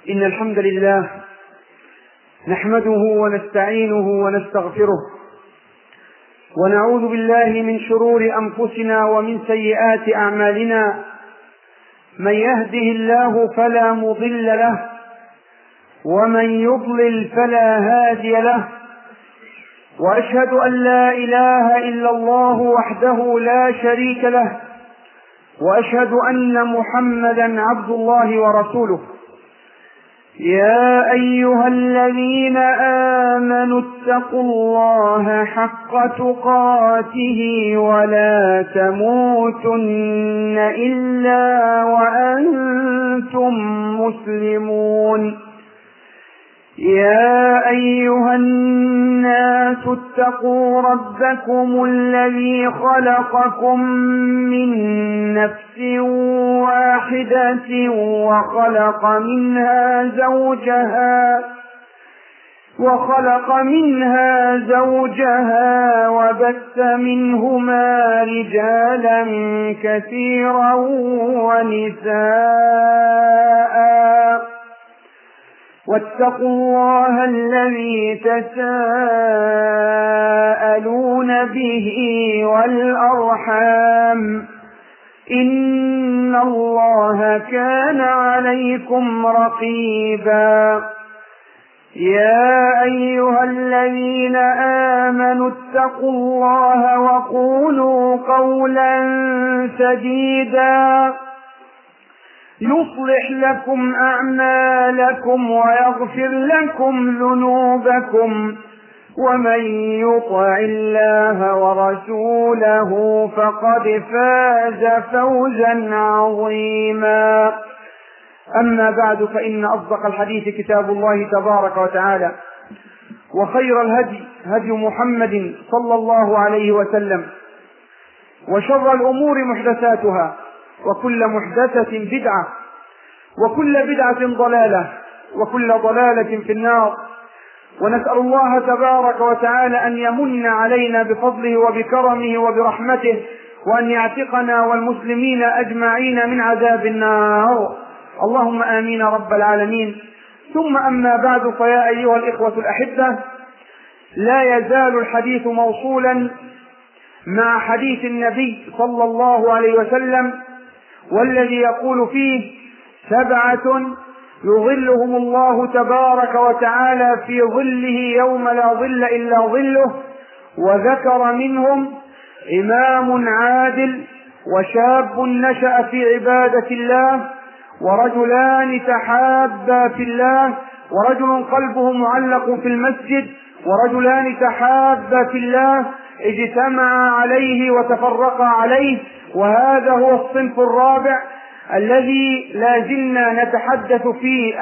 إن الحمد لله نحمده ونستعينه ونستغفره، ونعوذ بالله من شرور أنفسنا ومن سيئات أعمالنا. من يهده الله فلا مضل له، ومن يضلل فلا هادي له، وأشهد أن لا إله إلا الله وحده لا شريك له، وأشهد أن محمدا عبد الله ورسوله. يا أيها الذين آمنوا اتقوا الله حق تقاته ولا تموتن إلا وأنتم مسلمون. يا أيها الناس اتقوا ربكم الذي خلقكم من نفس واحدة وخلق منها زوجها وبث منهما رجالا كثيرا ونساء. واتقوا الله الذي تساءلون به والأرحام، إن الله كان عليكم رقيبا. يا أيها الذين آمنوا اتقوا الله وقولوا قولا سديدا يصلح لكم أعمالكم ويغفر لكم ذنوبكم، ومن يطع الله ورسوله فقد فاز فوزا عظيما. أما بعد، فإن أصدق الحديث كتاب الله تبارك وتعالى، وخير الهدي هدي محمد صلى الله عليه وسلم، وشر الأمور محدثاتها، وكل محدثة بدعة، وكل بدعة ضلالة، وكل ضلالة في النار. ونسأل الله تبارك وتعالى أن يمن علينا بفضله وبكرمه وبرحمته، وأن يعتقنا والمسلمين أجمعين من عذاب النار، اللهم آمين رب العالمين. ثم أما بعد، فيا أيها الإخوة الأحبة، لا يزال الحديث موصولا مع حديث النبي صلى الله عليه وسلم، والذي يقول فيه: 7 يظلهم الله تبارك وتعالى في ظله يوم لا ظل إلا ظله. وذكر منهم إمام عادل، وشاب نشأ في عبادة الله، ورجلان تحابا في الله، ورجل قلبه معلق في المسجد، ورجلان تحابا في الله اجتمعا عليه وتفرقا عليه. وهذا هو الصنف الرابع الذي لا زلنا نتحدث في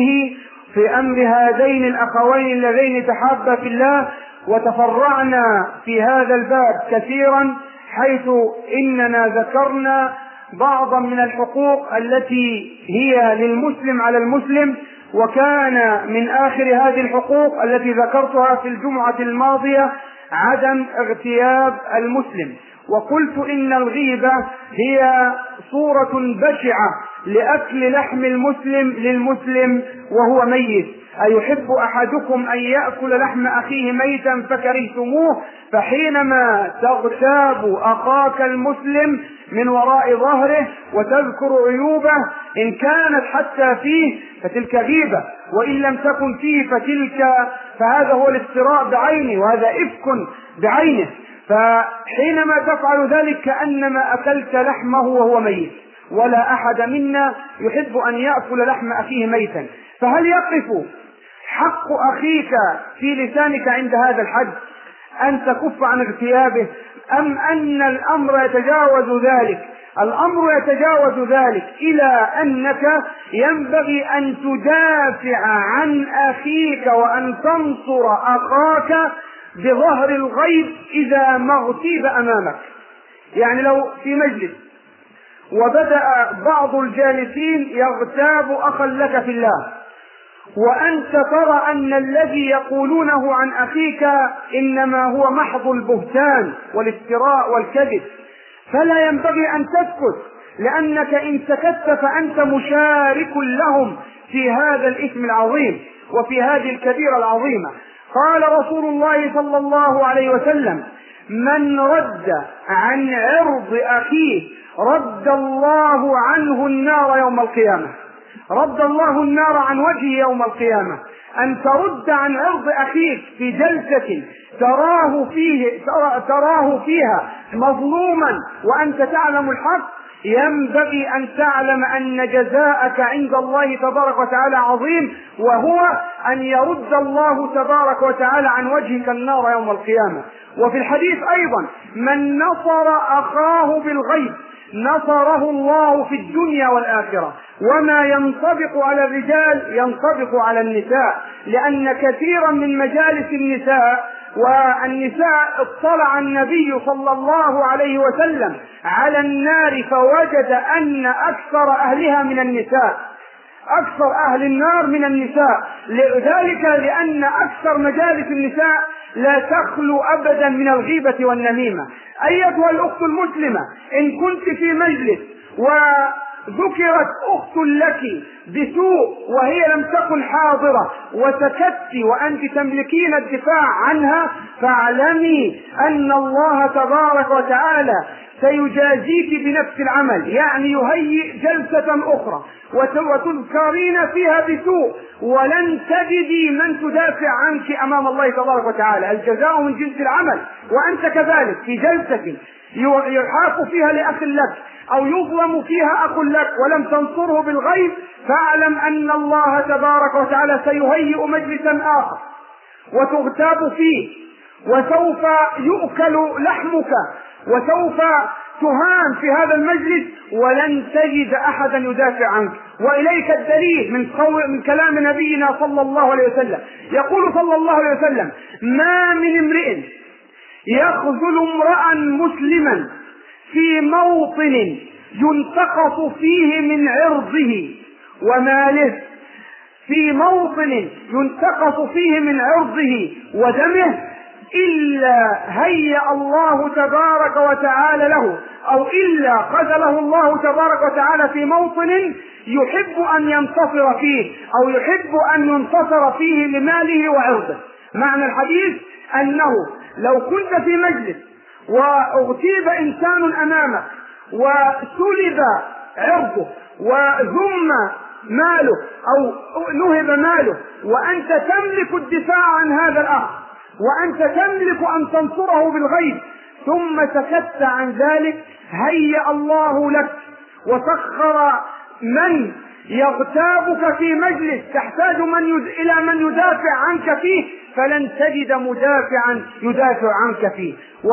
أمر هذين الأخوين اللذين تحابا في الله، وتفرعنا في هذا الباب كثيرا، حيث إننا ذكرنا بعضا من الحقوق التي هي للمسلم على المسلم. وكان من آخر هذه الحقوق التي ذكرتها في الجمعة الماضية عدم اغتياب المسلم، وقلت إن الغيبة هي صورة بشعة لأكل لحم المسلم للمسلم وهو ميت. أيحب أحدكم أن يأكل لحم أخيه ميتا فكرهتموه؟ فحينما تغتاب أخاك المسلم من وراء ظهره وتذكر عيوبه، إن كانت حتى فيه فتلك غيبة، وإن لم تكن فيه فهذا هو الافتراء بعينه، وهذا إفك بعينه. فحينما تفعل ذلك كأنما أكلت لحمه وهو ميت، ولا أحد منا يحب أن يأكل لحم أخيه ميتا. فهل يقف حق أخيك في لسانك عند هذا الحد أن تكف عن اغتيابه، أم أن الأمر يتجاوز ذلك؟ الأمر يتجاوز ذلك إلى أنك ينبغي أن تدافع عن أخيك وأن تنصر أخاك بظهر الغيب إذا ما اغتيب أمامك. يعني لو في مجلس وبدأ بعض الجالسين يغتاب أخا لك في الله، وأنت ترى أن الذي يقولونه عن أخيك إنما هو محض البهتان والافتراء والكذب، فلا ينبغي أن تسكت، لأنك إن سكت فأنت مشارك لهم في هذا الإثم العظيم وفي هذه الكبيرة العظيمة. قال رسول الله صلى الله عليه وسلم: من رد عن عرض أخيه رد الله عنه النار يوم القيامة. رد الله النار عن وجهه يوم القيامة. أن ترد عن عرض أخيك في جلسة تراه فيها مظلوما وأنت تعلم الحق، ينبغي أن تعلم أن جزاءك عند الله تبارك وتعالى عظيم، وهو أن يرد الله تبارك وتعالى عن وجهك النار يوم القيامة. وفي الحديث أيضا: من نصر أخاه بالغيب نصره الله في الدنيا والآخرة. وما ينطبق على الرجال ينطبق على النساء، لأن كثيرا من مجالس النساء اطلع النبي صلى الله عليه وسلم على النار فوجد أن أكثر أهلها من النساء، أكثر أهل النار من النساء. لذلك لأن أكثر مجالس النساء لا تخلو أبدا من الغيبة والنميمة. أيتها الأخت المسلمة، إن كنت في مجلس وذكرت أخت لك بسوء وهي لم تكن حاضرة وسكت وأنت تملكين الدفاع عنها، فاعلمي أن الله تبارك وتعالى سيجازيك بنفس العمل، يعني يهيئ جلسة أخرى وتذكرين فيها بسوء ولن تجدي من تدافع عنك أمام الله تبارك وتعالى. الجزاء من جنس العمل. وأنت كذلك في جلسة يحاق فيها لأخ لك أو يظلم فيها أخ لك ولم تنصره بالغيب، فاعلم أن الله تبارك وتعالى سيهيئ مجلسا آخر وتغتاب فيه، وسوف يؤكل لحمك، وسوف تهان في هذا المجلس ولن تجد أحدا يدافع عنك. وإليك الدليل من كلام نبينا صلى الله عليه وسلم. يقول صلى الله عليه وسلم: ما من امرئ يخذل امرأ مسلما في موطن ينتقص فيه من عرضه وماله، في موطن ينتقص فيه من عرضه ودمه، إلا هيأ الله تبارك وتعالى له، أو إلا خذله الله تبارك وتعالى في موطن يحب أن ينتصر فيه، أو يحب أن ينتصر فيه لماله وعرضه. معنى الحديث أنه لو كنت في مجلس واغتيب إنسان أمامك وسلب عرضه وذم ماله أو نهب ماله، وأنت تملك الدفاع عن هذا الأخ، وأنت تملك أن تنصره بالغيب، ثم سكت عن ذلك، هيأ الله لك وسخر من يغتابك في مجلس تحتاج إلى من يدافع عنك فيه، فلن تجد مدافعا يدافع عنك فيه.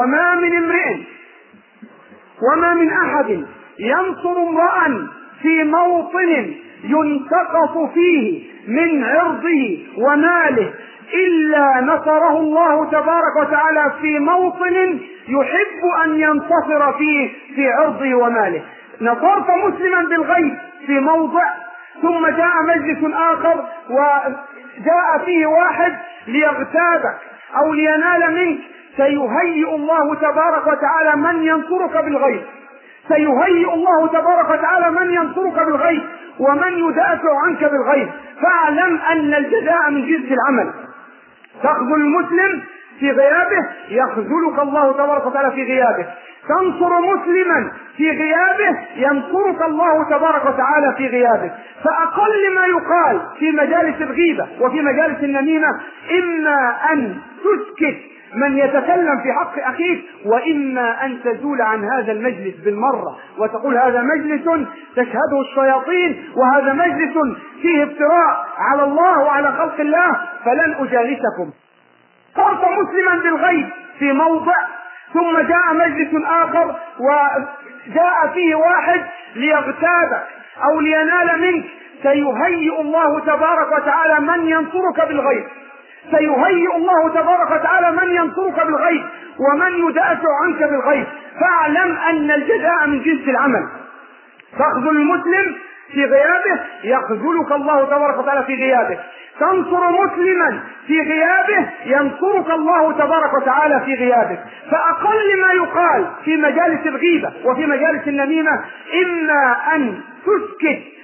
وما من أحد ينصر امرأ في موطن ينتقص فيه من عرضه وماله، إلا نصره الله تبارك وتعالى في موطن يحب أن ينتصر فيه في عرضه وماله. نصرت مسلما بالغيب في موضع، ثم جاء مجلس آخر وجاء فيه واحد ليغتابك أو لينال منك، سيهيئ الله تبارك وتعالى من ينصرك بالغيب، سيهيئ الله تبارك وتعالى من ينصرك بالغيب ومن يدافع عنك بالغيب. فاعلم أن الجزاء من جنس العمل. تخذل المسلم في غيابه يخذلك الله تبارك وتعالى في غيابه، تنصر مسلما في غيابه ينصرك الله تبارك وتعالى في غيابه. فأقل ما يقال في مجالس الغيبة وفي مجالس النميمة إما أن تسكت من يتكلم في حق أخيك، وإما أن تزول عن هذا المجلس بالمرة وتقول هذا مجلس تشهده الشياطين، وهذا مجلس فيه افتراء على الله وعلى خلق الله، فلن أجالسكم. صرت مسلما بالغيب في موضع، ثم جاء مجلس آخر وجاء فيه واحد ليغتابك أو لينال منك، سيهيئ الله تبارك وتعالى من ينصرك بالغيب، سيهيئ الله تبارك وتعالى من ينصرك بالغيب ومن يدافع عنك بالغيب. فاعلم أن الجزاء من جنس العمل. تخذل المسلم في غيابه يخذلك الله تبارك وتعالى في غيابه، تنصر مسلما في غيابه ينصرك الله تبارك وتعالى في غيابه. فأقل ما يقال في مجالس الغيبة وفي مجالس النميمة إما أن تسكت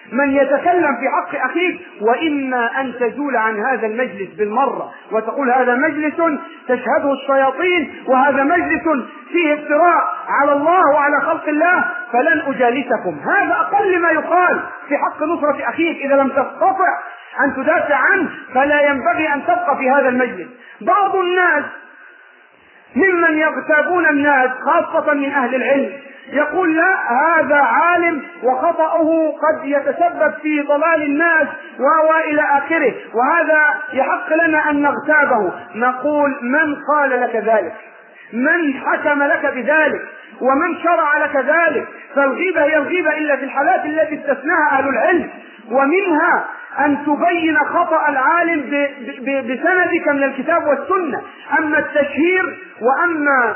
من يتكلم في حق أخيك، وإما أن تزول عن هذا المجلس بالمرة وتقول هذا مجلس تشهده الشياطين، وهذا مجلس فيه افتراء على الله وعلى خلق الله، فلن أجالسكم. هذا أقل ما يقال في حق نصرة أخيك. إذا لم تستطع أن تدافع عنه فلا ينبغي أن تبقى في هذا المجلس. بعض الناس ممن يغتابون الناس خاصة من أهل العلم يقول لا، هذا عالم وخطأه قد يتسبب في ضلال الناس وإلى آخره، وهذا يحق لنا أن نغتابه. نقول من قال لك ذلك؟ من حكم لك بذلك؟ ومن شرع لك ذلك؟ فالغيبة هي الغيبة إلا في الحالات التي استثناها أهل العلم، ومنها أن تبين خطأ العالم بسندك من الكتاب والسنة. أما التشهير وأما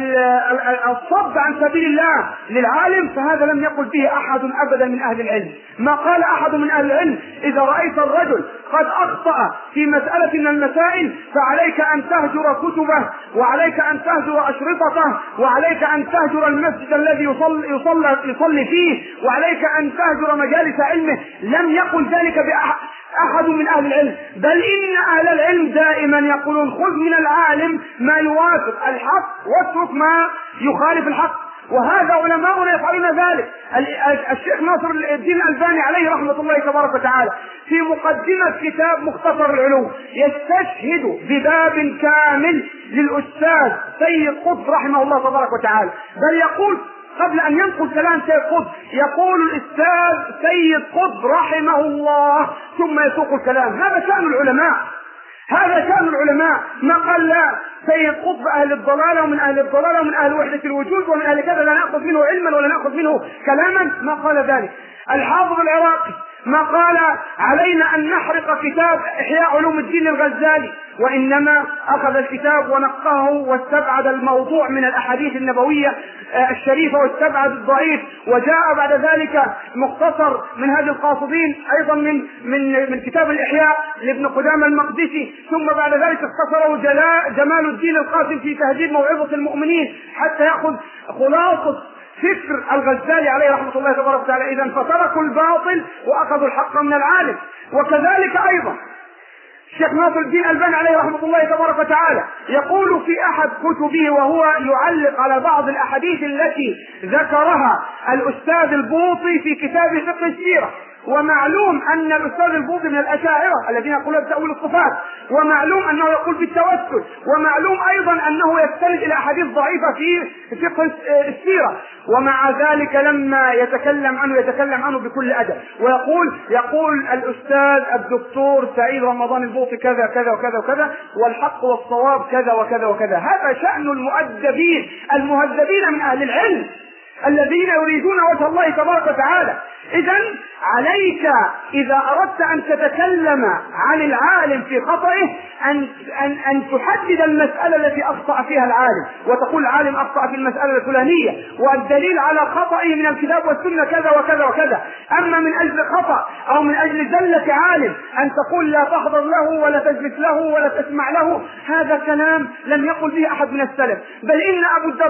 الصد عن سبيل الله للعالم فهذا لم يقل به أحد أبدا من أهل العلم. ما قال أحد من أهل العلم إذا رأيت الرجل قد أخطأ في مسألة من المسائل فعليك أن تهجر كتبه، وعليك أن تهجر أشرطته، وعليك أن تهجر المسجد الذي يصلي فيه، وعليك أن تهجر مجالس علمه. لم يقل ذلك أحد من أهل العلم، بل إن أهل العلم دائما يقولون خذ من العالم ما يوافق الحق واترك ما يخالف الحق، وهذا علماؤنا يفعلون ذلك. الشيخ ناصر الدين الألباني عليه رحمة الله تبارك وتعالى في مقدمة كتاب مختصر العلوم يستشهد بباب كامل للأستاذ سيد قطب رحمه الله تبارك وتعالى، بل يقول قبل أن ينقل كلام سيد قطب يقول الأستاذ سيد قطب رحمه الله ثم يسوق الكلام. هذا شأن العلماء، هذا شأن العلماء. ما قال لا سيد قطب أهل الضلالة ومن أهل الضلالة ومن أهل وحدة الوجود ومن أهل كذا لا نأخذ منه علما ولا نأخذ منه كلاما، ما قال ذلك. الحافظ العراقي ما قال علينا أن نحرق كتاب إحياء علوم الدين الغزالي، وإنما أخذ الكتاب ونقاه واستبعد الموضوع من الأحاديث النبوية الشريفة واستبعد الضعيف، وجاء بعد ذلك مختصر من هذه القاصدين أيضا من كتاب الإحياء لابن قدامة المقدسي، ثم بعد ذلك اختصره جمال الدين القاسم في تهذيب موعظة المؤمنين حتى يأخذ خلاصة فكر الغزالي عليه رحمة الله تبارك وتعالى. إذن فتركوا الباطل وأخذوا الحق من العالم. وكذلك أيضا الشيخ ناصر الدين الألباني عليه رحمة الله تبارك وتعالى يقول في أحد كتبه وهو يعلق على بعض الأحاديث التي ذكرها الأستاذ البوطي في كتاب فقه السيرة، ومعلوم أن الأستاذ البوطي من الأشاعرة الذين يقولون بتأويل الصفات، ومعلوم أنه يقول بالتوسل، ومعلوم أيضا أنه يستند إلى أحاديث ضعيفة في فقه السيرة، ومع ذلك لما يتكلم عنه بكل أدب، ويقول الأستاذ الدكتور سعيد رمضان البوطي كذا كذا وكذا وكذا، والحق والصواب كذا وكذا وكذا. هذا شأن المؤدبين المهذبين من أهل العلم الذين يريدون وجه الله تبارك وتعالى. إذن عليك إذا أردت أن تتكلم عن العالم في خطئه أن تحدد المسألة التي أخطأ فيها العالم، وتقول العالم أخطأ في المسألة الفلانية والدليل على خطئه من الكتاب والسنة كذا وكذا وكذا. أما من أجل خطأ أو من أجل زلة عالم أن تقول لا تحضر له ولا تجلس له ولا تسمع له، هذا كلام لم يقل به أحد من السلف. بل إن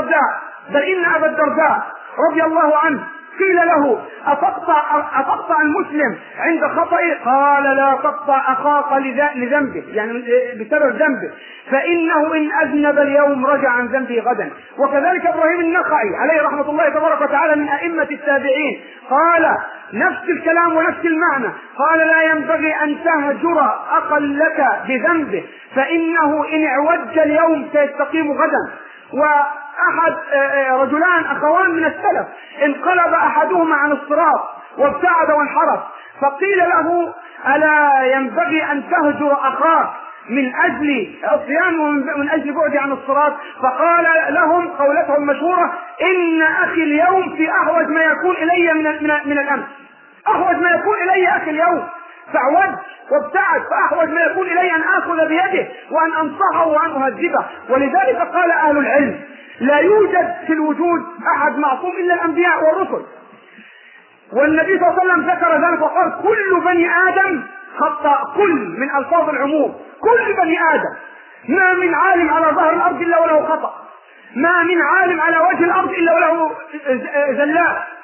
أبا الدرداء رضي الله عنه قيل له أتقطع المسلم عند خطئه؟ قال لا تقطع أخاك لذنبه، يعني بسبب ذنبه، فإنه إن أذنب اليوم رجع عن ذنبه غدا. وكذلك إبراهيم النخعي عليه رحمة الله تبارك وتعالى من أئمة التابعين قال نفس الكلام ونفس المعنى، قال لا ينبغي أن تهجر أقل لك بذنبه فإنه إن اعوج اليوم سيستقيم غدا. وأحد رجلان أخوان من السلف انقلب أحدهما عن الصراط وابتعد وانحرف، فقيل له ألا ينبغي أن تهجر أخاك من أجل عصيان ومن أجل بعد عن الصراط؟ فقال لهم قولته المشهورة إن أخي اليوم في أحوج ما يكون إلي من الأمس، أحوج ما يكون إلي أخي اليوم، فاعوج وابتعد، فأحوج ما يكون إلي أن آخذ بيده وأن أنصحه وأن أهذبه. ولذلك قال أهل العلم لا يوجد في الوجود أحد معصوم إلا الأنبياء والرسل، والنبي صلى الله عليه وسلم ذكر ذلك وقال كل بني آدم خطأ، كل من ألفاظ العموم، كل بني آدم، ما من عالم على ظهر الأرض إلا وله خطأ، ما من عالم على وجه الأرض إلا وله زلات،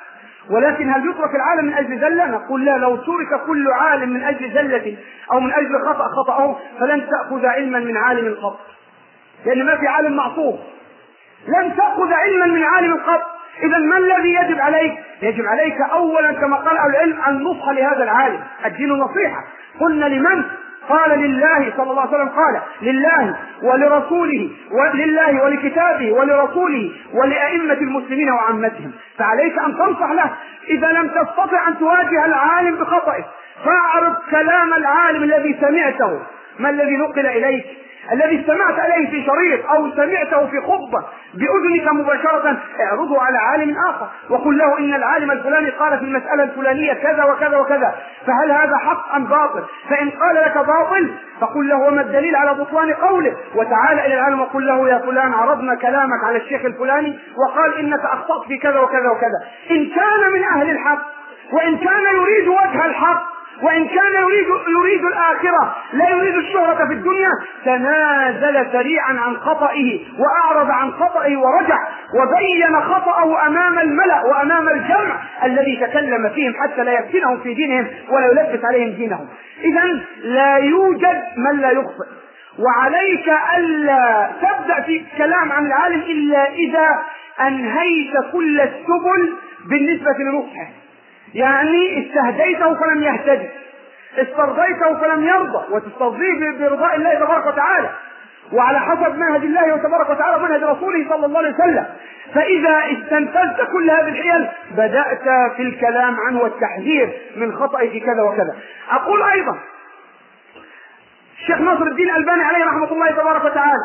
ولكن هل يترك العالم من أجل زلة؟ نقول لا، لو ترك كل عالم من أجل زلة أو من أجل خطأه فلن تأخذ علما من عالم قط، لأن ما في عالم معصوم. لن تأخذ علما من عالم قط. إذا ما الذي يجب عليك؟ يجب عليك أولا كما قال أهل العلم النصح لهذا العالم، الدين نصيحة. قلنا لمن؟ قال لله، صلى الله عليه وسلم قال لله ولرسوله، ولله ولكتابه ولرسوله ولأئمة المسلمين وعامتهم، فعليك أن تنصح له. إذا لم تستطع أن تواجه العالم بخطئه فاعرض كلام العالم الذي سمعته. ما الذي نقل إليك؟ الذي استمعت عليه في شريط أو سمعته في خطبة بأذنك مباشرة، اعرضه على عالم آخر وقل له إن العالم الفلاني قال في المسألة الفلانية كذا وكذا وكذا، فهل هذا حق أم باطل؟ فإن قال لك باطل فقل له وما الدليل على بطلان قوله، وتعال إلى العالم وقل له يا فلان عرضنا كلامك على الشيخ الفلاني وقال إنك أخطأت في كذا وكذا وكذا. إن كان من أهل الحق وإن كان يريد وجه الحق وإن كان يريد الآخرة لا يريد الشهرة في الدنيا، تنازل سريعا عن خطئه وأعرض عن خطئه ورجع وبين خطأه أمام الملأ وأمام الجمع الذي تكلم فيهم حتى لا يفتنهم في دينهم ولا يلبس عليهم دينهم. إذن لا يوجد من لا يخطئ، وعليك ألا تبدأ في كلام عن العالم إلا إذا أنهيت كل السبل بالنسبة لنصحه. يعني استهديته فلم يهتدي، استرضيته فلم يرضى، وتسترضيه برضاء الله تبارك وتعالى وعلى حسب منهج الله تبارك وتعالى ومنهج رسوله صلى الله عليه وسلم. فإذا استنفذت كل هذه الحيل بدأت في الكلام عنه والتحذير من خطئه في كذا وكذا. أقول أيضا الشيخ ناصر الدين الألباني عليه رحمة الله تبارك وتعالى،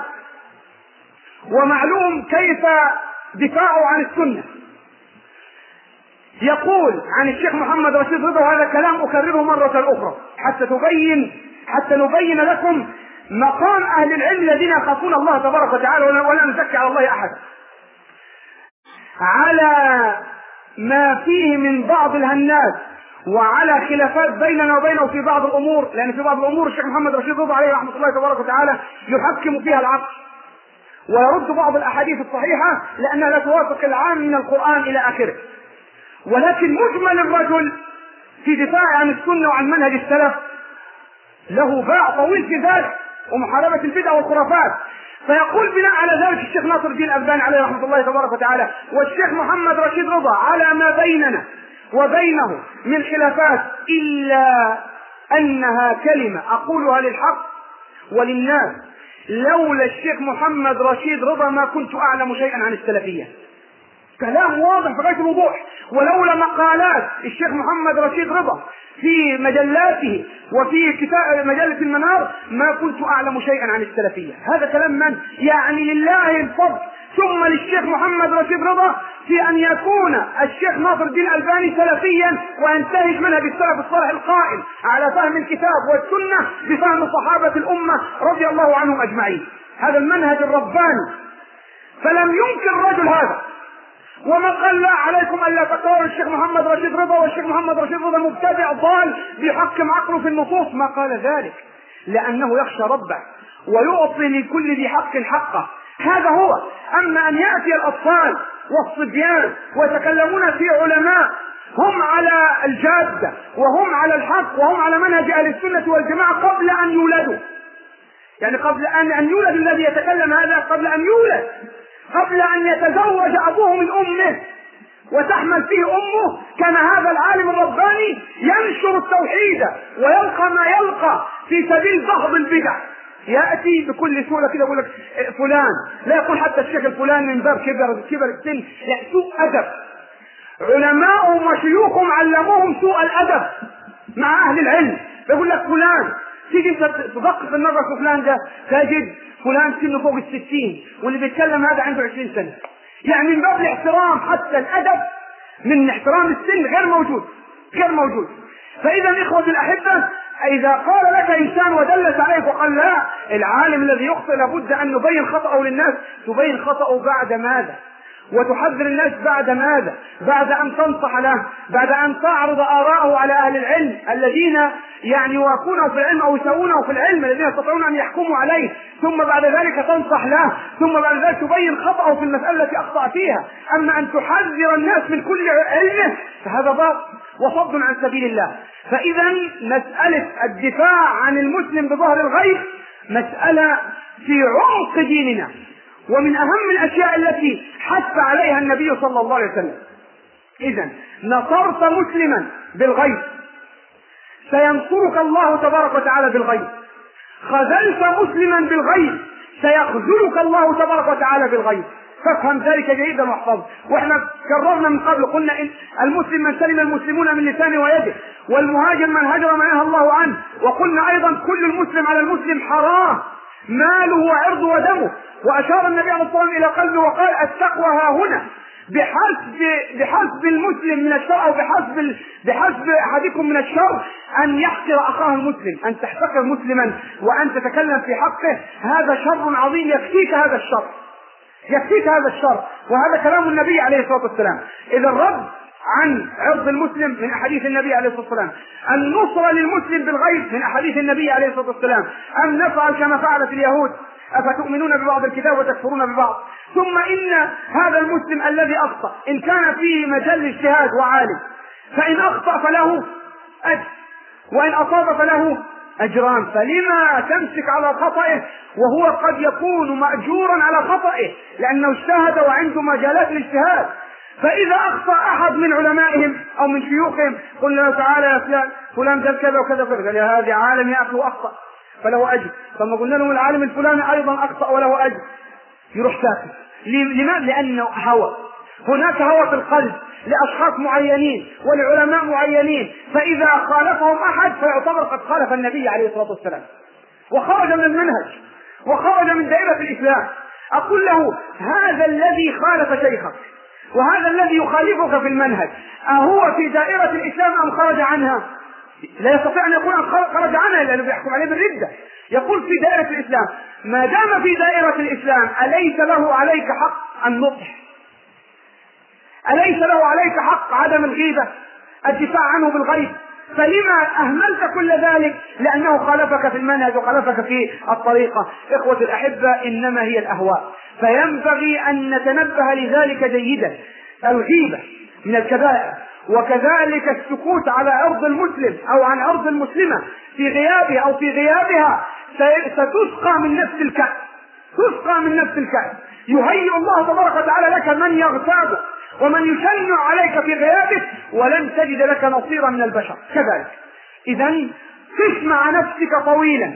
ومعلوم كيف دفاعه عن السنة، يقول عن الشيخ محمد رشيد رضا، وهذا كلام أكرره مرة أخرى حتى نبين لكم مقام أهل العلم الذين يخافون الله تبارك وتعالى ولا نزكي على الله أحد، على ما فيه من بعض الهنات وعلى خلافات بيننا وبينه في بعض الأمور، لأن في بعض الأمور الشيخ محمد رشيد رضا عليه رحمة الله تبارك وتعالى يحكم فيها العقل ويرد بعض الأحاديث الصحيحة لأنها لا توافق العام من القرآن إلى آخره. ولكن مجمل الرجل في دفاع عن السنة وعن منهج السلف له باع طويل في ذلك ومحاربة البدع والخرافات. فيقول بناء على ذلك الشيخ ناصر الدين الألباني عليه رحمة الله تبارك وتعالى والشيخ محمد رشيد رضا على ما بيننا وبينه من خلافات إلا أنها كلمة أقولها للحق وللناس، لولا الشيخ محمد رشيد رضا ما كنت أعلم شيئا عن السلفية. كلام واضح بغاية الوضوح. ولولا مقالات الشيخ محمد رشيد رضا في مجلاته وفي كتاب مجلة المنار ما كنت أعلم شيئا عن السلفية. هذا كلام من؟ يعني لله الفضل ثم للشيخ محمد رشيد رضا في أن يكون الشيخ ناصر الدين الألباني سلفيا وينتهج منهج السلف الصالح القائم على فهم الكتاب والسنة بفهم صحابة الأمة رضي الله عنهم أجمعين. هذا المنهج الرباني. فلم ينكر الرجل هذا وما قال لا عليكم ألا تقرأوا الشيخ محمد رشيد رضا والشيخ محمد رشيد رضا مبتدع ضال بيحكم عقله في النصوص، ما قال ذلك لأنه يخشى ربه ويعطي لكل ذي حق حقه. هذا هو. أما أن يأتي الأطفال والصبيان ويتكلمون في علماء هم على الجادة وهم على الحق وهم على منهج أهل السنة والجماعة قبل أن يولدوا، يعني قبل أن يولد الذي يتكلم هذا، قبل أن يولد، قبل أن يتزوج أبوه من أمه وتحمل فيه أمه، كان هذا العالم الرباني ينشر التوحيد ويلقى ما يلقى في سبيل ضغط البدع. يأتي بكل سهولة كده يقول لك فلان، لا يقول حتى الشيخ الفلاني من باب كبر السن، يعني سوء أدب. علماء وشيوخهم علموهم سوء الأدب مع أهل العلم. يقول لك فلان، تيجي تدقق في النظر في فلان ده تجد فلان سنه فوق 60 واللي بيتكلم هذا عنده 20 سنة. يعني من باب الاحترام حتى الأدب من احترام السن غير موجود. فإذا إخوة الأحبة، إذا قال لك إنسان ودلس عليك وقال لا، العالم الذي يخطئ لابد أن نبين خطأه للناس، تبين خطأه بعد ماذا؟ وتحذر الناس بعد ماذا؟ بعد أن تنصح له، بعد أن تعرض آراءه على أهل العلم الذين يعني يوافونه في العلم أو يسوونه في العلم، الذين يستطيعون أن يحكموا عليه، ثم بعد ذلك تنصح له، ثم بعد ذلك تبين خطأه في المسألة التي أخطأ فيها. أما أن تحذر الناس من كل علمه فهذا باطل وصد عن سبيل الله. فإذا مسألة الدفاع عن المسلم بظهر الغيب مسألة في عمق ديننا، ومن أهم الأشياء التي حث عليها النبي صلى الله عليه وسلم. إذن نصرت مسلما بالغيب سينصرك الله تبارك وتعالى بالغيب، خذلت مسلما بالغيب سيخذلك الله تبارك وتعالى بالغيب. فافهم ذلك جيدا واحفظه. واحنا كررنا من قبل قلنا إن المسلم من سلم المسلمون من لسانه ويده، والمهاجر من هجر ما نهى الله عنه. وقلنا أيضا كل المسلم على المسلم حرام ماله وعرضه ودمه. وأشار النبي عليه الصلاة والسلام إلى قلبه وقال التقوى ها هنا، بحسب المسلم من الشر أو بحسب أحدكم من الشر أن يحقر أخاه المسلم، أن تحتقر مسلما وأن تتكلم في حقه، هذا شر عظيم يكفيك هذا الشر، يكفيك هذا الشر. وهذا كلام النبي عليه الصلاة والسلام. إذا الرد عن عرض المسلم من أحاديث النبي عليه الصلاة والسلام، النصرة للمسلم بالغيب من أحاديث النبي عليه الصلاة والسلام، أن نفعل كما فعلت اليهود أفتؤمنون ببعض الكتاب وتكفرون ببعض. ثم إن هذا المسلم الذي أخطأ إن كان فيه مجال اجتهاد وعالم، فإن أخطأ فله أجر وإن أصاب فله أجران، فلما تمسك على خطئه وهو قد يكون مأجورا على خطئه لأنه اجتهد وعنده مجالات الاجتهاد. فإذا أخطأ أحد من علمائهم أو من شيوخهم قل له تعالى يا فلان فلان قال كذا وكذا وكذا، قال يا هذا عالم يا أخي وأخطأ فله أجر. ثم قلنا له العالم الفلاني أيضا أخطأ وله أجر، يروح ساكت. لماذا؟ لأنه هوى، هناك هوى في القلب لأشخاص معينين ولعلماء معينين، فإذا خالفهم أحد فيعتبر قد خالف النبي عليه الصلاة والسلام وخرج من المنهج وخرج من دائرة الإسلام. أقول له هذا الذي خالف شيخك وهذا الذي يخالفك في المنهج أهو في دائرة الإسلام أم خرج عنها؟ لا يستطيع أن يقول أن خرج عنها لأنه يحكم عليه بالردة. يقول في دائرة الإسلام. ما دام في دائرة الإسلام أليس له عليك حق النصح؟ أليس له عليك حق عدم الغيبة، الدفاع عنه بالغيب؟ فلما أهملت كل ذلك؟ لأنه خالفك في المنهج وخالفك في الطريقة. إخوة الأحبة، إنما هي الأهواء، فينبغي أن نتنبه لذلك جيدا. الغيبة من الكبائر، وكذلك السكوت على عرض المسلم أو عن عرض المسلمة في غيابها أو في غيابها ستسقى من نفس الكأس، تسقى من نفس الكأس. يهيئ الله تبارك وتعالى لك من يغتابك ومن يشنع عليك في غيابك، ولن تجد لك نصيرا من البشر. كذلك إذن قف مع نفسك طويلا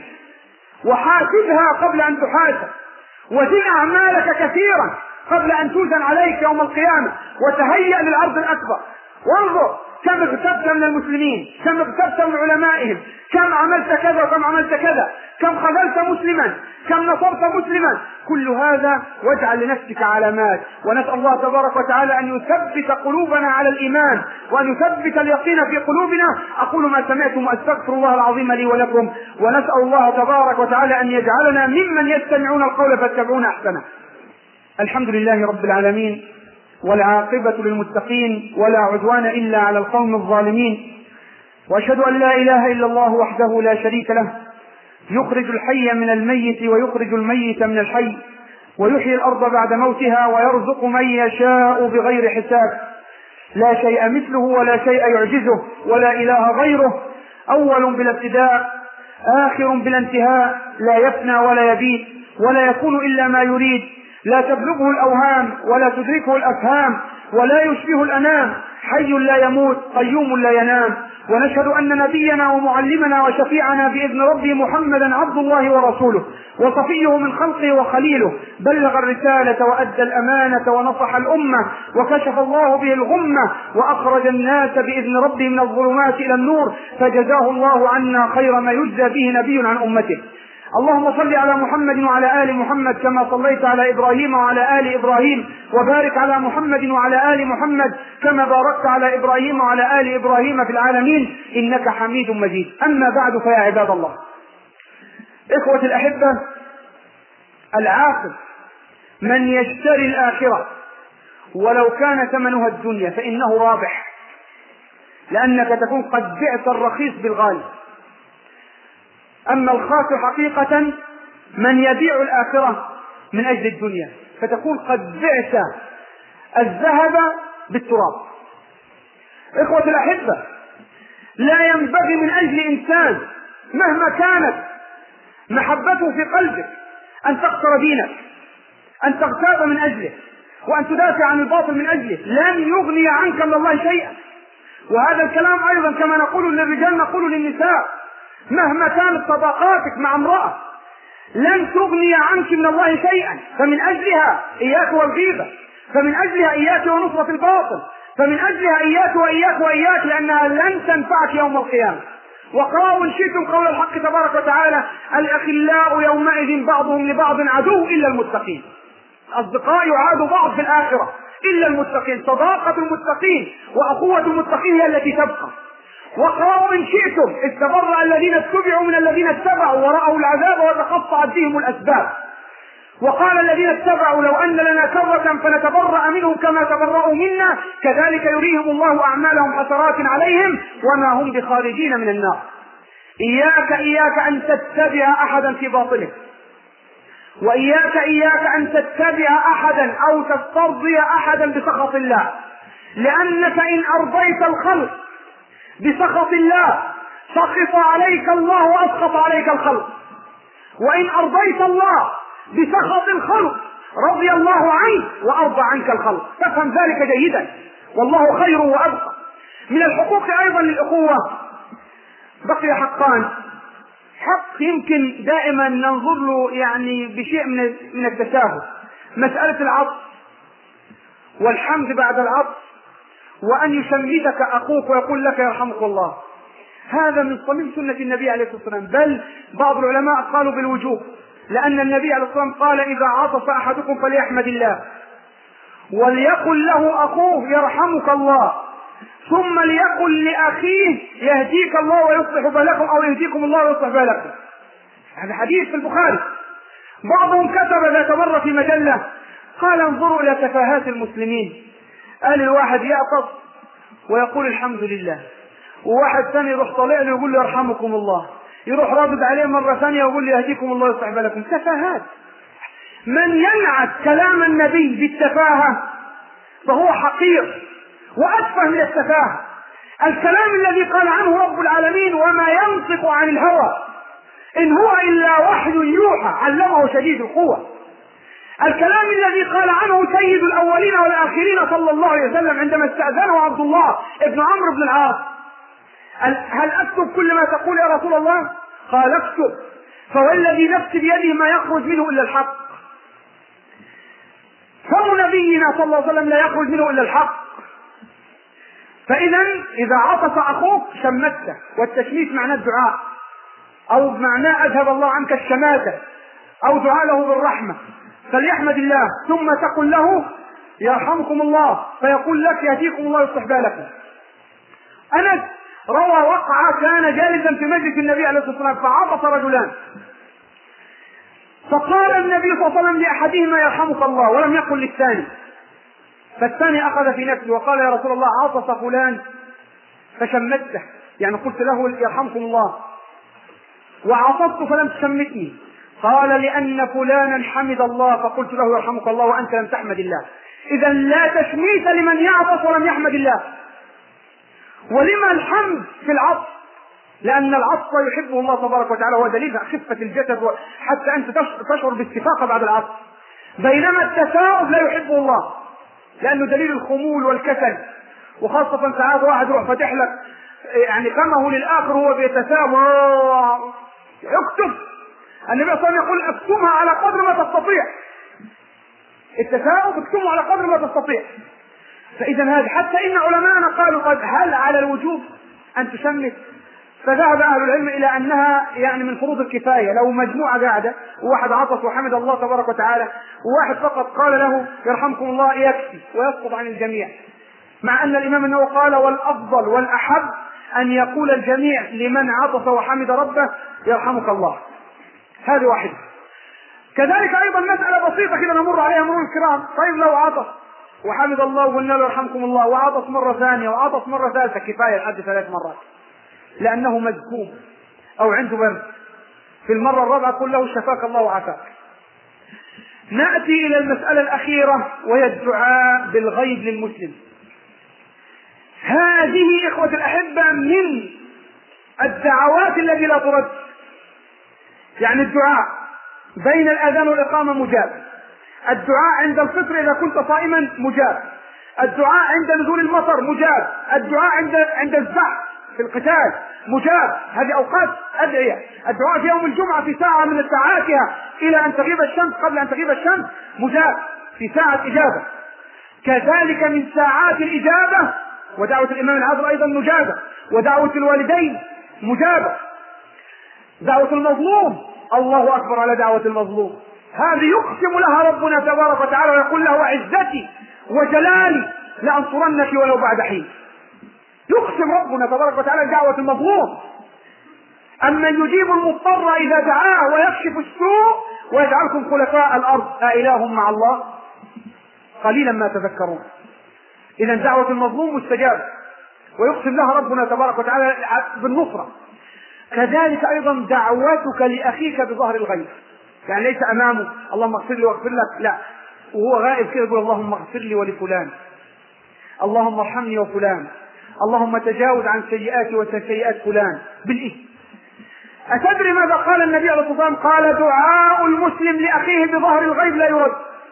وحاسبها قبل أن تحاسب، وزن أعمالك كثيرا قبل أن توزن عليك يوم القيامة، وتهيأ للعرض الأكبر. وانظر كم اغتبت من المسلمين، كم اغتبت من علمائهم، كم عملت كذا وكم عملت كذا، كم خذلت مسلما، كم نصرت مسلما. كل هذا واجعل لنفسك علامات، ونسأل الله تبارك وتعالى أن يثبت قلوبنا على الإيمان وأن يثبت اليقين في قلوبنا. أقول ما سمعتم وأستغفر الله العظيم لي ولكم، ونسأل الله تبارك وتعالى أن يجعلنا ممن يستمعون القول فاتبعون أحسنه. الحمد لله رب العالمين، والعاقبة للمتقين، ولا عدوان إلا على القوم الظالمين. وأشهد أن لا إله إلا الله وحده لا شريك له، يخرج الحي من الميت ويخرج الميت من الحي، ويحيي الأرض بعد موتها، ويرزق من يشاء بغير حساب. لا شيء مثله ولا شيء يعجزه ولا إله غيره، أول بلا ابتداء آخر بلا انتهاء، لا يفنى ولا يبيد ولا يكون إلا ما يريد، لا تبلغه الأوهام ولا تدركه الأفهام ولا يشبه الأنام، حي لا يموت قيوم لا ينام. ونشهد أن نبينا ومعلمنا وشفيعنا بإذن ربه محمدا عبد الله ورسوله وصفيه من خلقه وخليله، بلغ الرسالة وأدى الأمانة ونصح الأمة وكشف الله به الغمة وأخرج الناس بإذن ربه من الظلمات إلى النور، فجزاه الله عنا خير ما يجزى به نبي عن أمته. اللهم صل على محمد وعلى آل محمد كما صليت على إبراهيم وعلى آل إبراهيم، وبارك على محمد وعلى آل محمد كما باركت على إبراهيم وعلى آل إبراهيم في العالمين إنك حميد مجيد. أما بعد، فيا عباد الله، إخوة الأحبة، العاقل من يشتري الآخرة ولو كان ثمنها الدنيا فإنه رابح، لأنك تكون قد بعت الرخيص بالغالي. أما الخاسر حقيقة من يبيع الآخرة من أجل الدنيا، فتكون قد بعت الذهب بالتراب. إخوة الأحبة، لا ينبغي من أجل إنسان مهما كانت محبته في قلبك أن تخسر دينك، أن تغتاب من أجله، وأن تدافع عن الباطل من أجله. لن يغني عنك من الله شيئا. وهذا الكلام أيضا كما نقول للرجال نقول للنساء: مهما كانت صداقاتك مع امرأة لن تغني عنك من الله شيئا، فمن أجلها إياك والغيبة، فمن أجلها إياك ونصرة الباطل، فمن أجلها إياك وإياك وإياك، لأنها لن تنفعك يوم القيامة. وقرأوا إن شئتم قول الحق تبارك وتعالى: الأخلاء يومئذ بعضهم لبعض عدو إلا المتقين. الأصدقاء يعاد بعض في الآخرة إلا المتقين. صداقة المتقين وأخوة المتقين هي التي تبقى. وقرأوا إن شئتم: استبرأ الذين اتبعوا من الذين اتبعوا ورأوا العذاب وتقطعت بهم الأسباب. وقال الذين اتبعوا: لو أن لنا كرة فنتبرأ منهم كما تبرأوا منا كذلك يريهم الله أعمالهم حسرات عليهم وما هم بخارجين من النار. إياك أن تتبع أحدا في باطله، وإياك أن تتبع أحدا أو تسترضي أحدا بسخط الله، لأنك إن أرضيت الخلق بسخط الله سخط عليك الله وأسخط عليك الخلق، وإن أرضيت الله بسخط الخلق رضي الله عنك وأرضى عنك الخلق. تفهم ذلك جيدا، والله خير وأبقى. من الحقوق أيضا للأخوة بقي حقان. حق يمكن دائما ننظر له يعني بشيء من التساهل، مسألة العطف والحمد بعد العطف، وأن يشمتك أخوك ويقول لك يرحمك الله. هذا من صميم سنة النبي عليه الصلاة والسلام، بل بعض العلماء قالوا بالوجوب، لأن النبي عليه الصلاة والسلام قال: إذا عطف أحدكم فليحمد الله وليقل له أخوه يرحمك الله، ثم ليقل لأخيه يهديك الله ويصلح بالكم، أو يهديكم الله ويصلح بالكم. هذا حديث في البخاري. بعضهم كتب ذات مرة في مجلة قال: انظروا إلى تفاهات المسلمين. قال الواحد يعطف ويقول الحمد لله، وواحد ثاني يروح طالع له يقول له يرحمكم الله، يروح رادد عليه مرة ثانية ويقول له يهديكم الله ويصلح بالكم. تفاهات. من ينعت كلام النبي بالتفاهة فهو حقير وأتفه من التفاهة. الكلام الذي قال عنه رب العالمين: وما ينطق عن الهوى إن هو إلا وحي يوحى علمه شديد القوة. الكلام الذي قال عنه سيد الأولين والآخرين صلى الله عليه وسلم عندما استأذنه عبد الله ابن عمرو بن العاص: هل أكتب كل ما تقول يا رسول الله؟ قال: اكتب، فوالذي نفسي بيده ما يخرج منه إلا الحق. فم نبينا صلى الله عليه وسلم لا يخرج منه إلا الحق. فإذا إذا عطس أخوك شمته، والتشميت معناه الدعاء، أو معناه أذهب الله عنك الشماتة، أو دعاء له بالرحمة. فليحمد الله، ثم تقول له يرحمكم الله، فيقول لك يهديكم الله ويصلح بالكم. أنس روى وقعة كان جالسا في مجلس النبي عليه الصلاة والسلام فعطس رجلان، فقال النبي صلى الله عليه وسلم لأحدهما يرحمك الله ولم يقل للثاني، فالثاني أخذ في نفسه وقال: يا رسول الله عطس فلان فشمته، يعني قلت له يرحمكم الله وعطست فلم تشمتني. قال: لأن فلانا حمد الله فقلت له يرحمك الله وأنت لم تحمد الله. إذا لا تشميت لمن يعطس ولم يحمد الله. ولما الحمد في العطف؟ لأن العطف يحبه الله تبارك وتعالى، هو دليل خفة الجسد حتى أنت تشعر باستفاقة بعد العطف، بينما التثاؤب لا يحبه الله لأنه دليل الخمول والكسل. وخاصة ساعات واحد يروح فتح لك يعني فمه للآخر وهو بيتثاؤب. اكتب، النبي صلى الله عليه وسلم يقول: اكتمها على قدر ما تستطيع. التثاؤب اكتمه على قدر ما تستطيع. فإذا هذا حتى إن علماءنا قالوا: قد هل على الوجوب أن تشمت؟ فذهب أهل العلم إلى أنها يعني من فروض الكفاية. لو مجموعة قاعدة وواحد عطس وحمد الله تبارك وتعالى وواحد فقط قال له يرحمكم الله يكفي ويسقط عن الجميع، مع أن الإمام النووي قال: والأفضل والأحب أن يقول الجميع لمن عطس وحمد ربه يرحمك الله. هذه واحدة. كذلك أيضا مسألة بسيطة كده نمر عليها مرور الكرام. طيب لو عطس وحمد الله وقلنا له يرحمكم الله وعطس مرة ثانية وعطس مرة ثالثة، كفاية لحد 3 مرات، لأنه مزكوم أو عنده برد. في المرة الرابعة قل له شفاك الله وعافاك. نأتي إلى المسألة الأخيرة وهي الدعاء بالغيب للمسلم. هذه إخوة الأحبة من الدعوات التي لا ترد. يعني الدعاء بين الأذان والإقامة مجاب، الدعاء عند الفطر إذا كنت صائما مجاب، الدعاء عند نزول المطر مجاب، الدعاء عند الزحف في القتال مجاب. هذه أوقات أدعية. الدعاء في يوم الجمعة في ساعة من ساعاتها إلى أن تغيب الشمس، قبل أن تغيب الشمس مجاب، في ساعة إجابة. كذلك من ساعات الإجابة ودعوة الإمام العادل أيضا مجابة، ودعوة الوالدين مجابة. دعوة المظلوم، الله أكبر على دعوة المظلوم، هذه يقسم لها ربنا تبارك وتعالى ويقول له وعزتي وجلالي لأنصرنك ولو بعد حين. يقسم ربنا تبارك وتعالى دعوة المظلوم. أمن يجيب المضطر إذا دعاه ويكشف السوء ويجعلكم خلفاء الأرض أإله مع الله قليلا ما تذكرون. إذا دعوة المظلوم مستجابة ويقسم لها ربنا تبارك وتعالى بالنصرة. كذلك أيضا دعوتك لأخيك بظهر الغيب، يعني ليس أمامه اللهم اغفر لي واغفر لك، لا، وهو غائب كده يقول اللهم اغفر لي ولفلان، اللهم ارحمني وفلان، اللهم تجاوز عن سيئاتي وسيئات فلان بالإثم. أتدري ماذا قال النبي عليه الصلاة والسلام؟ قال دعاء المسلم لأخيه بظهر الغيب لا يرد.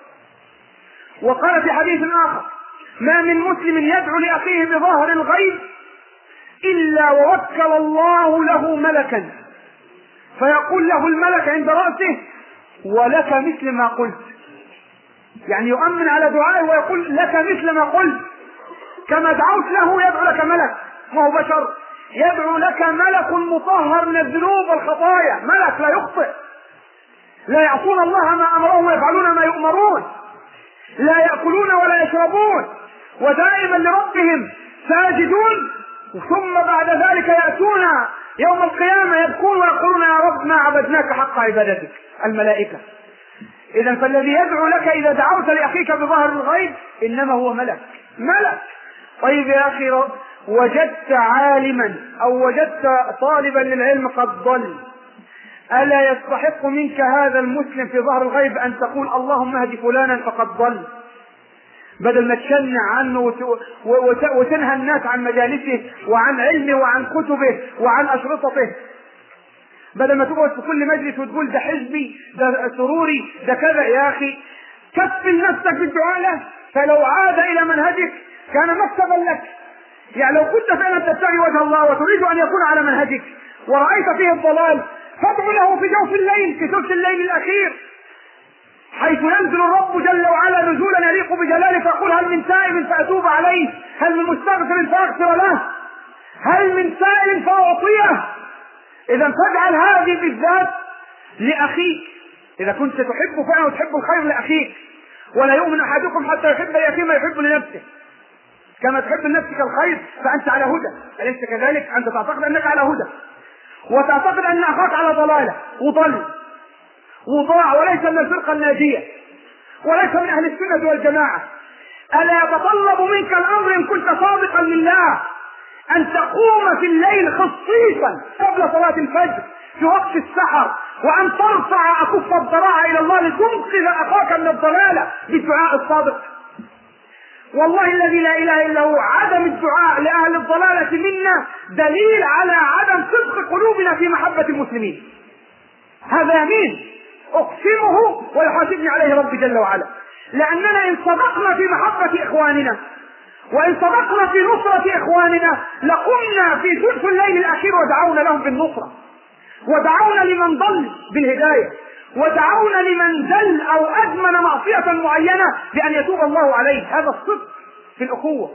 وقال في حديث آخر ما من مسلم يدعو لأخيه بظهر الغيب إلا ووكل الله له ملكا فيقول له الملك عند رأسه ولك مثل ما قلت، يعني يؤمن على دعائه ويقول لك مثل ما قلت، كما دعوت له يدعو لك ملك، ما هو بشر، يدعو لك ملك مطهر من الذنوب والخطايا، ملك لا يخطئ، لا يعصون الله ما أمرهم ويفعلون ما يؤمرون، لا يأكلون ولا يشربون، ودائما لربهم ساجدون، ثم بعد ذلك يأتون يوم القيامة يبكون ويقولون يا رب ما عبدناك حق عبادتك، الملائكة. إذا فالذي يدعو لك إذا دعوت لأخيك بظهر الغيب إنما هو ملك. طيب يا أخي، وجدت عالما أو وجدت طالبا للعلم قد ضل، ألا يستحق منك هذا المسلم في ظهر الغيب أن تقول اللهم اهد فلانا فقد ضل، بدل ما تشنع عنه وتنهى الناس عن مجالسه وعن علمه وعن كتبه وعن أشرطته، بدل ما تقعد في كل مجلس وتقول ده حزبي ده سروري ده كذا. يا أخي كفل نفسك بالدعاء له، فلو عاد إلى منهجك كان مكتبا لك. يعني لو كنت فعلا تبتغي وجه الله وتريد أن يكون على منهجك ورأيت فيه الضلال فادعو له في جوف الليل، في ثلث الليل الأخير، حيث ينزل الرب جل وعلا نزولا يليق بجلاله فيقول هل من تائب فأتوب عليه، هل من مستغفر فأغفر له، هل من سائل فأعطيه. إذا فاجعل هذه بالذات لأخيك إذا كنت تحب فعلا وتحب الخير لأخيك. ولا يؤمن أحدكم حتى يحب لأخيه ما يحب لنفسه، كما تحب لنفسك الخير فأنت على هدى، أليس كذلك؟ أنت تعتقد أنك على هدى وتعتقد أن أخاك على ضلالة وضل وضاع وليس من الفرقة الناجية وليس من أهل السنة والجماعة. ألا يتطلب منك الأمر إن كنت صادقا لله أن تقوم في الليل خصيصا قبل صلاة الفجر في وقت السحر وأن ترفع أكف الضراعة إلى الله لتنقذ أخاك من الضلالة بالدعاء الصادق. والله الذي لا إله إلا هو عدم الدعاء لأهل الضلالة منا دليل على عدم صدق قلوبنا في محبة المسلمين. هذا يمين أقسمه ويحاسبني عليه ربي جل وعلا، لأننا إن صدقنا في محبة إخواننا وإن صدقنا في نصرة إخواننا لقمنا في ثلث الليل الأخير ودعونا لهم بالنصرة، ودعونا لمن ضل بالهداية، ودعونا لمن زل أو أدمن معصية معينة بأن يتوب الله عليه. هذا الصدق في الأخوة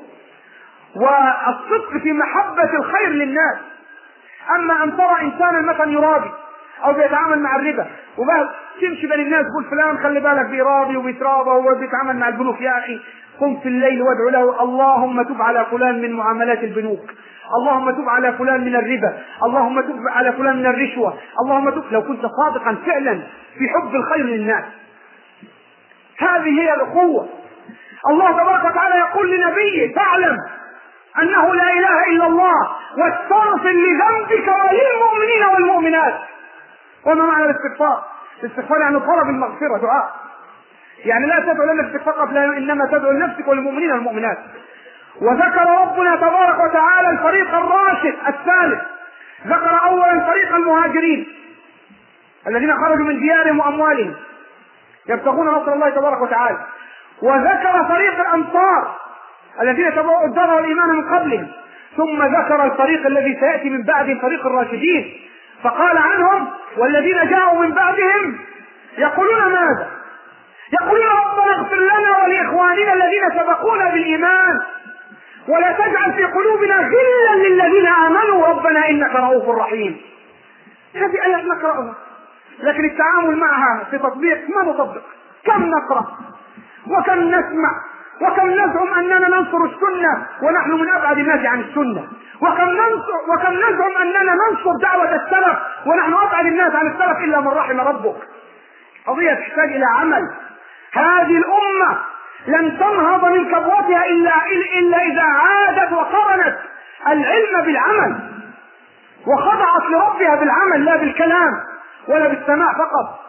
والصدق في محبة الخير للناس. أما أن ترى إنسانا مثلا يرابي أو بيتعامل مع الربا وبقى تمشي بين الناس تقول فلان خلي بالك بيرابي وبيترابى وبيتعامل مع البنوك، يا أخي قم في الليل وادعو له اللهم تب على فلان من معاملات البنوك، اللهم تب على فلان من الربا، اللهم تب على فلان من الرشوة، اللهم تب. لو كنت صادقا فعلا في حب الخير للناس. هذه هي الأخوة. الله تبارك وتعالى يقول لنبيه: فاعلم أنه لا إله إلا الله واستغفر لذنبك وللمؤمنين والمؤمنات. وما معنى الاستغفار؟ الاستغفار يعني طلب المغفرة، دعاء، يعني لا تدعو لنفسك فقط، إنما تدعو لنفسك وللمؤمنين والمؤمنات. وذكر ربنا تبارك وتعالى الفريق الراشد الثالث. ذكر أولا فريق المهاجرين الذين خرجوا من ديارهم وأموالهم يبتغون نصر الله تبارك وتعالى، وذكر فريق الأنصار الذين تبعوا الدار والإيمان من قبلهم، ثم ذكر الفريق الذي سيأتي من بعدهم فريق الراشدين، فقال عنهم: والذين جاءوا من بعدهم يقولون ماذا؟ يقولون: ربنا اغفر لنا ولإخواننا الذين سبقونا بالإيمان ولا تجعل في قلوبنا غلا للذين آمنوا ربنا إنك رؤوف رحيم. هذه آيات نقرأها، لكن التعامل معها في تطبيق ما نطبق. كم نقرأ وكم نسمع وكم نزعم أننا ننصر السنة ونحن من أبعد الناس عن السنة، وكم نزعم أننا ننصر دعوة السلف ونحن أبعد الناس عن السلف إلا من رحم ربك. قضية تحتاج إلى عمل. هذه الأمة لن تنهض من كبوتها إلا إذا عادت وقرنت العلم بالعمل وخضعت لربها بالعمل، لا بالكلام ولا بالسماع فقط.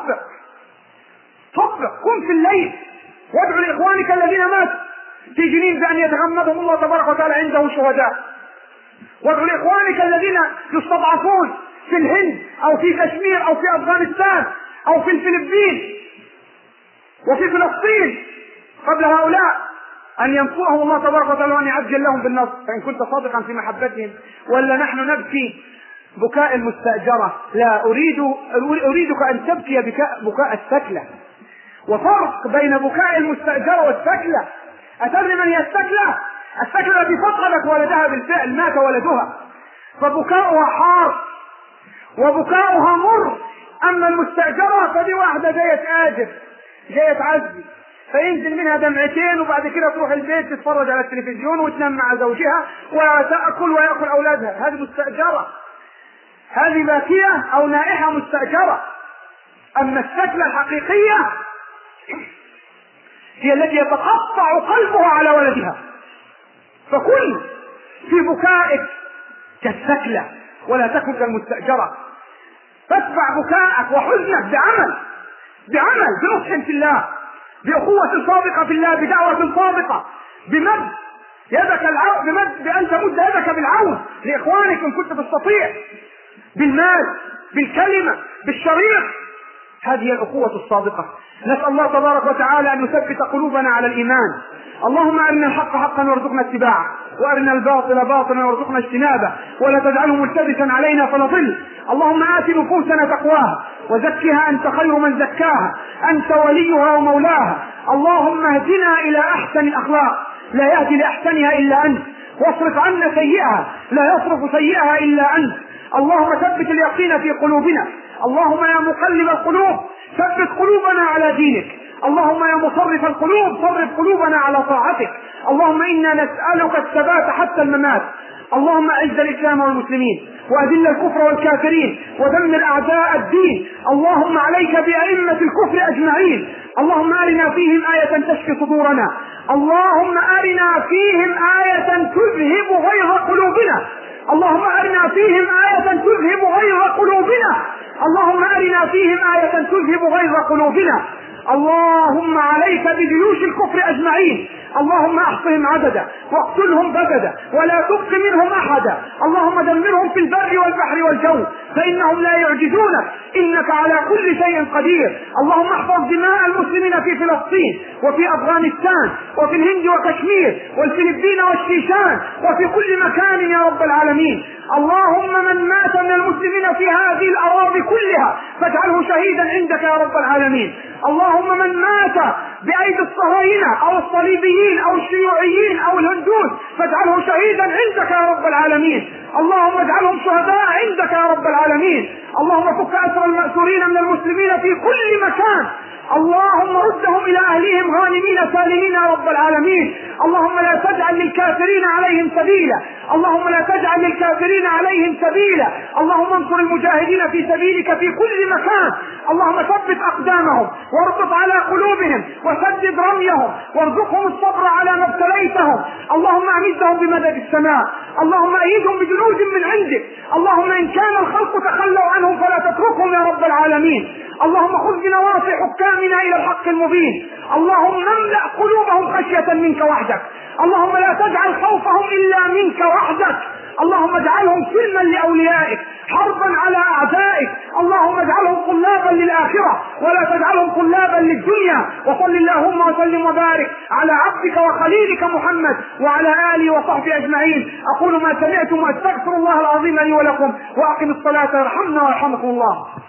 طبق، قم في الليل وادعو لإخوانك الذين ماتوا في جنين بأن يتغمدهم الله تبارك وتعالى عنده شهداء، وادعو لإخوانك الذين يستضعفون في الهند أو في كشمير أو في أفغانستان أو في الفلبين وفي فلسطين قبل هؤلاء، أن ينصرهم الله تبارك وتعالى وأن يعجل لهم بالنصر فإن كنت صادقا في محبتهم. ولا نحن نبكي بكاء المستأجرة؟ لا، أريدك أن تبكي بكاء السكلة. وفرق بين بكاء المستأجرة والسكلة. أتدري من هي السكلة؟ السكلة التي فقدت ولدها بالفعل، مات ولدها، فبكاؤها حار وبكاؤها مر. أما المستأجرة فدي واحدة جاية تعزي، فينزل منها دمعتين وبعد كده تروح البيت تتفرج على التلفزيون وتنام مع زوجها وتأكل ويأكل أولادها. هذه مستأجرة، هذه باكية أو نائحة مستأجرة. أما السكلة الحقيقية هي التي يتقطع قلبها على ولدها. فكن في بكائك كالسكلة ولا تكن كالمستأجرة. فاتبع بكاءك وحزنك بعمل بنصح في الله، بأخوة صادقة في الله، بدعوة صادقة، بمد بأن تمد يدك بالعون لإخوانك إن كنت تستطيع، بالمال، بالكلمة، بالشريط. هذه الأخوة الصادقة. نسأل الله تبارك وتعالى أن يثبت قلوبنا على الإيمان. اللهم أرنا الحق حقا وارزقنا اتباعه، وأرنا الباطل باطلا وارزقنا اجتنابه، ولا تجعله ملتبسا علينا فنضل. اللهم آت نفوسنا تقواها وزكها أنت خير من زكاها، أنت وليها ومولاها. اللهم اهدنا إلى أحسن الأخلاق، لا يهدي لأحسنها إلا أنت، واصرف عنا سيئها، لا يصرف سيئها إلا أنت. اللهم ثبت اليقين في قلوبنا. اللهم يا مقلب القلوب ثبت قلوبنا على دينك. اللهم يا مصرف القلوب صرف قلوبنا على طاعتك. اللهم إنا نسألك الثبات حتى الممات. اللهم أعز الإسلام والمسلمين وأذل الكفر والكافرين ودمر أعداء الدين. اللهم عليك بأئمة الكفر أجمعين. اللهم أرنا فيهم آية تشفي صدورنا. اللهم أرنا فيهم آية تذهب غيظ قلوبنا. اللهم أرنا فيهم آية تذهب غيظ قلوبنا. اللهم أرنا فيهم آية تذهب غيظ قلوبنا. اللهم عليك بجيوش الكفر أجمعين. اللهم احصهم عددا واقتلهم بددا ولا تبق منهم أحدا. اللهم دمرهم في البر والبحر والجو فإنهم لا يعجزونك، إنك على كل شيء قدير. اللهم احفظ دماء المسلمين في فلسطين وفي أفغانستان وفي الهند وكشمير والفلبين والشيشان وفي كل مكان يا رب العالمين. اللهم من مات من المسلمين في هذه الأراضي كلها فاجعله شهيدا عندك يا رب العالمين. اللهم من مات بأيدي الصهاينة أو الصليبيين أو الشيوعيين أو الهندوس فاجعله شهيدا عندك يا رب العالمين. اللهم اجعلهم شهداء عندك يا رب العالمين. اللهم فك أسر المأسورين من المسلمين في كل مكان. اللهم ردهم إلى أهلهم غانمين سالمين يا رب العالمين. اللهم لا تجعل للكافرين عليهم سبيلا، اللهم لا تجعل للكافرين عليهم سبيلا. اللهم انصر المجاهدين في سبيلك في كل مكان. اللهم ثبت أقدامهم واربط على قلوبهم وسدد رميهم وارزقهم الصبر على ما ابتليتهم. اللهم أمدهم بمدد السماء، اللهم أيدهم بجنود من عندك. اللهم إن كان الخلق تخلوا عنهم فلا تتركهم يا رب العالمين. اللهم خذ بنواصي حكامنا إلى الحق المبين. اللهم املأ قلوبهم خشية منك وحدك. اللهم لا تجعل خوفهم إلا منك وحدك. اللهم اجعلهم سلما لأوليائك، حربا على أعدائك. اللهم اجعلهم طلابا للآخرة ولا تجعلهم طلابا للدنيا. وصل اللهم وسلم وبارك على عبدك وخليلك محمد وعلى آله وصحبه أجمعين. أقول ما سمعتم وأستغفر الله العظيم لي ولكم، وأقم الصلاة يرحمنا ويرحمكم الله.